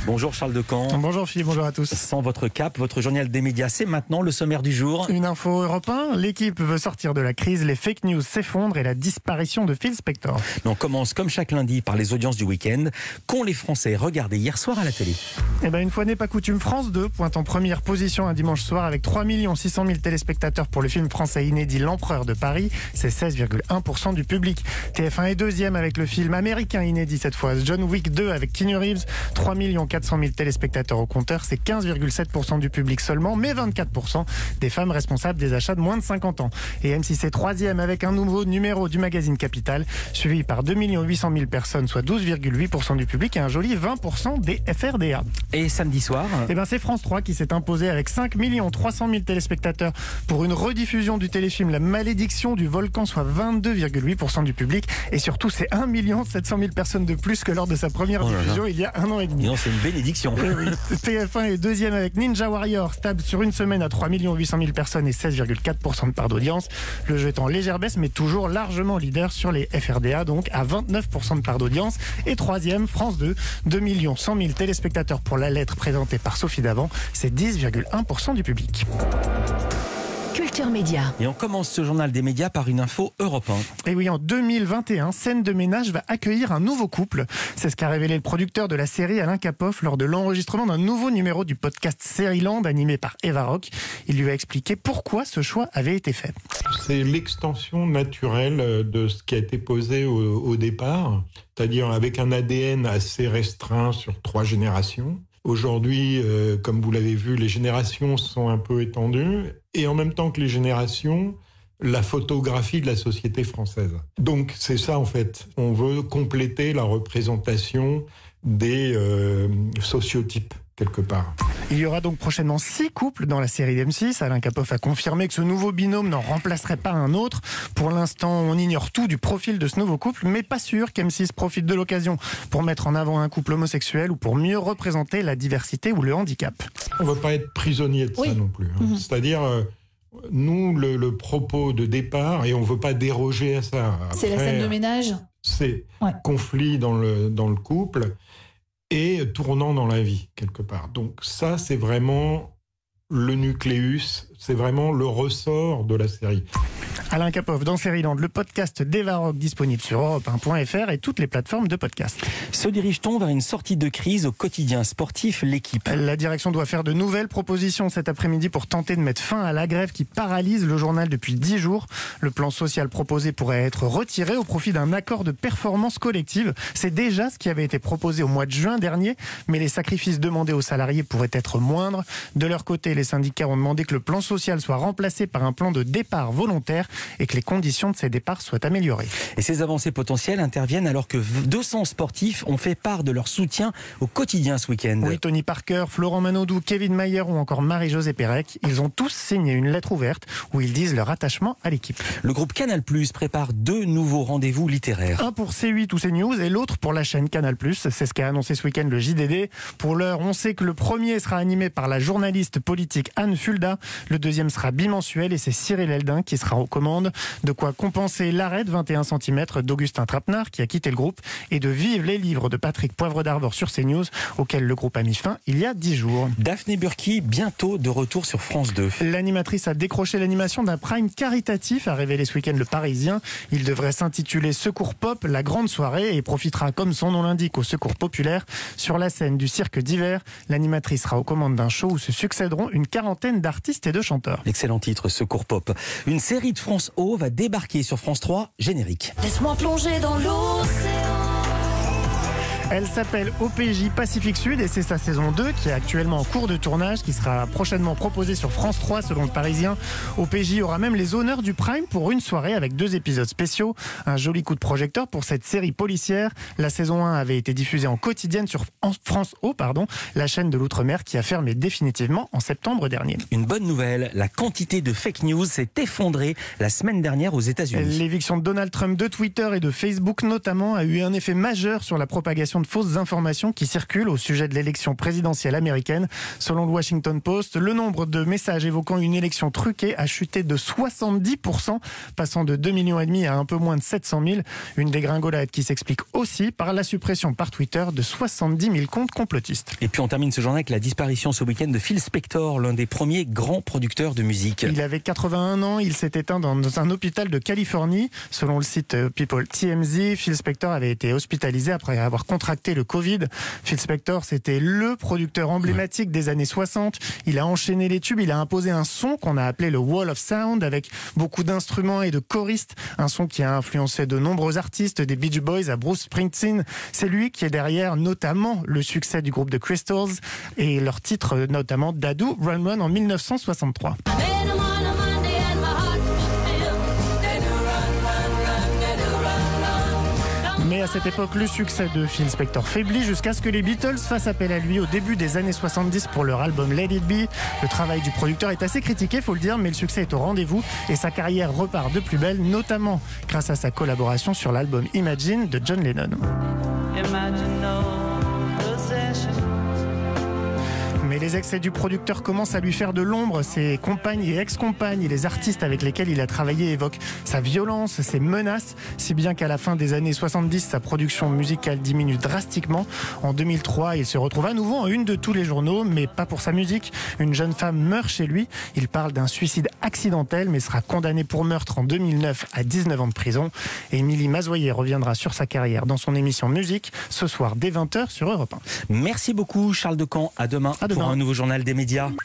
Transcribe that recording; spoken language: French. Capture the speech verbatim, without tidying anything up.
Bonjour Charles Decamp. Bonjour Philippe, bonjour à tous. Sans votre cap, votre journal des médias, c'est maintenant le sommaire du jour. Une info Europe un, l'équipe veut sortir de la crise, les fake news s'effondrent et la disparition de Phil Spector. Mais on commence comme chaque lundi par les audiences du week-end qu'ont les Français regardé hier soir à la télé. Eh ben une fois n'est pas coutume, France deux pointe en première position un dimanche soir avec trois millions six cent mille téléspectateurs pour le film français inédit L'Empereur de Paris, c'est seize virgule un pour cent du public. T F un est deuxième avec le film américain inédit cette fois, John Wick deux avec Keanu Reeves, trois millions quatre cent mille téléspectateurs au compteur, c'est quinze virgule sept pour cent du public seulement, mais vingt-quatre pour cent des femmes responsables des achats de moins de cinquante ans. Et M six est troisième avec un nouveau numéro du magazine Capital, suivi par deux millions huit cent mille personnes, soit douze virgule huit pour cent du public et un joli vingt pour cent des F R D A. Et samedi soir Eh ben c'est France trois qui s'est imposé avec cinq millions trois cent mille téléspectateurs pour une rediffusion du téléfilm La Malédiction du volcan, soit vingt-deux virgule huit pour cent du public. Et surtout, c'est un million sept cent mille personnes de plus que lors de sa première oh là diffusion là. il y a un an et demi. Non, c'est une bénédiction. Oui, oui. T F un est deuxième avec Ninja Warrior, stable sur une semaine à trois millions huit cent mille personnes et seize virgule quatre pour cent de part d'audience. Le jeu est en légère baisse, mais toujours largement leader sur les F R D A, donc à vingt-neuf pour cent de part d'audience. Et troisième, France deux, deux millions cent mille téléspectateurs pour La Lettre présentée par Sophie Davant, c'est dix virgule un pour cent du public. Culture Média. Et on commence ce journal des médias par une info Europe un. Et oui, en deux mille vingt et un, Scène de ménage va accueillir un nouveau couple. C'est ce qu'a révélé le producteur de la série, Alain Capoff, lors de l'enregistrement d'un nouveau numéro du podcast Sérieland animé par Eva Rock. Il lui a expliqué pourquoi ce choix avait été fait. C'est l'extension naturelle de ce qui a été posé au, au départ, c'est-à-dire avec un A D N assez restreint sur trois générations. Aujourd'hui, euh, comme vous l'avez vu, les générations sont un peu étendues et en même temps que les générations, la photographie de la société française. Donc c'est ça en fait, on veut compléter la représentation des euh, sociotypes quelque part. Il y aura donc prochainement six couples dans la série d'M six. Alain Capoff a confirmé que ce nouveau binôme n'en remplacerait pas un autre. Pour l'instant, on ignore tout du profil de ce nouveau couple, mais pas sûr qu'M six profite de l'occasion pour mettre en avant un couple homosexuel ou pour mieux représenter la diversité ou le handicap. On ne veut pas être prisonnier de oui. ça non plus. Hein. Mmh. C'est-à-dire, euh, nous, le, le propos de départ, et on ne veut pas déroger à ça. Après, c'est la scène de ménage. C'est ouais. conflit dans le, dans le couple et tournant dans la vie, quelque part. Donc ça, c'est vraiment le nucléus, c'est vraiment le ressort de la série. Alain Capoff dans Sérieland, le podcast d'Eva Rock disponible sur Europe un point F R et toutes les plateformes de podcast. Se dirige-t-on vers une sortie de crise au quotidien sportif L'Équipe? La direction doit faire de nouvelles propositions cet après-midi pour tenter de mettre fin à la grève qui paralyse le journal depuis dix jours. Le plan social proposé pourrait être retiré au profit d'un accord de performance collective. C'est déjà ce qui avait été proposé au mois de juin dernier, mais les sacrifices demandés aux salariés pourraient être moindres. De leur côté, les syndicats ont demandé que le plan social soit remplacé par un plan de départ volontaire et que les conditions de ces départs soient améliorées. Et ces avancées potentielles interviennent alors que deux cents sportifs ont fait part de leur soutien au quotidien ce week-end. Oui, Tony Parker, Florent Manodou, Kevin Mayer ou encore Marie-Josée Pérec, ils ont tous signé une lettre ouverte où ils disent leur attachement à l'équipe. Le groupe Canal plus prépare deux nouveaux rendez-vous littéraires. Un pour C huit ou CNews et l'autre pour la chaîne Canal plus. C'est ce qu'a annoncé ce week-end le J D D. Pour l'heure, on sait que le premier sera animé par la journaliste politique Anne Fulda. Le deuxième sera bimensuel et c'est Cyril Eldin qui sera aux commandes. De quoi compenser l'arrêt de vingt et un centimètres d'Augustin Trapenard qui a quitté le groupe et de vivre les livres de Patrick Poivre d'Arvor sur CNews auxquels le groupe a mis fin il y a dix jours. Daphné Burki, bientôt de retour sur France deux. L'animatrice a décroché l'animation d'un prime caritatif, a révélé ce week-end Le Parisien. Il devrait s'intituler Secours Pop, la grande soirée, et profitera, comme son nom l'indique, au secours populaire. Sur la scène du cirque d'hiver, l'animatrice sera aux commandes d'un show où se succéderont une quarantaine d'artistes et de chanteurs. Excellent titre, Secours Pop. Une série de France O va débarquer sur France trois, générique. Laisse-moi plonger dans l'océan. Elle s'appelle O P J Pacifique Sud et c'est sa saison deux qui est actuellement en cours de tournage, qui sera prochainement proposée sur France trois selon le Parisien. O P J aura même les honneurs du Prime pour une soirée avec deux épisodes spéciaux. Un joli coup de projecteur pour cette série policière. La saison un avait été diffusée en quotidienne sur France O, pardon, la chaîne de l'Outre-mer qui a fermé définitivement en septembre dernier. Une bonne nouvelle, la quantité de fake news s'est effondrée la semaine dernière aux États-Unis. L'éviction de Donald Trump de Twitter et de Facebook notamment a eu un effet majeur sur la propagation de fausses informations qui circulent au sujet de l'élection présidentielle américaine. Selon le Washington Post, le nombre de messages évoquant une élection truquée a chuté de soixante-dix pour cent, passant de deux virgule cinq millions à un peu moins de sept cent mille. Une dégringolade qui s'explique aussi par la suppression par Twitter de soixante-dix mille comptes complotistes. Et puis on termine ce journal avec la disparition ce week-end de Phil Spector, l'un des premiers grands producteurs de musique. Il avait quatre-vingt-un ans, il s'est éteint dans un hôpital de Californie. Selon le site People T M Z, Phil Spector avait été hospitalisé après avoir contracté le Covid. Phil Spector, c'était le producteur emblématique des années soixante. Il a enchaîné les tubes, il a imposé un son qu'on a appelé le Wall of Sound avec beaucoup d'instruments et de choristes. Un son qui a influencé de nombreux artistes, des Beach Boys à Bruce Springsteen. C'est lui qui est derrière notamment le succès du groupe The Crystals et leur titre notamment Dadoo Run Run en mille neuf cent soixante-trois. Mais à cette époque, le succès de Phil Spector faiblit jusqu'à ce que les Beatles fassent appel à lui au début des années soixante-dix pour leur album Let It Be. Le travail du producteur est assez critiqué, faut le dire, mais le succès est au rendez-vous et sa carrière repart de plus belle, notamment grâce à sa collaboration sur l'album Imagine de John Lennon. Imagine no possession. Mais les excès du producteur commencent à lui faire de l'ombre. Ses compagnes et ex-compagnes et les artistes avec lesquels il a travaillé évoquent sa violence, ses menaces, si bien qu'à la fin des années soixante-dix, sa production musicale diminue drastiquement. En deux mille trois, il se retrouve à nouveau en une de tous les journaux, mais pas pour sa musique. Une jeune femme meurt chez lui. Il parle d'un suicide accidentel, mais sera condamné pour meurtre en deux mille neuf à dix-neuf ans de prison. Et Émilie Mazoyer reviendra sur sa carrière dans son émission Musique, ce soir dès vingt heures sur Europe un. Merci beaucoup Charles Decamp. À demain. À demain. Pour un nouveau journal des médias.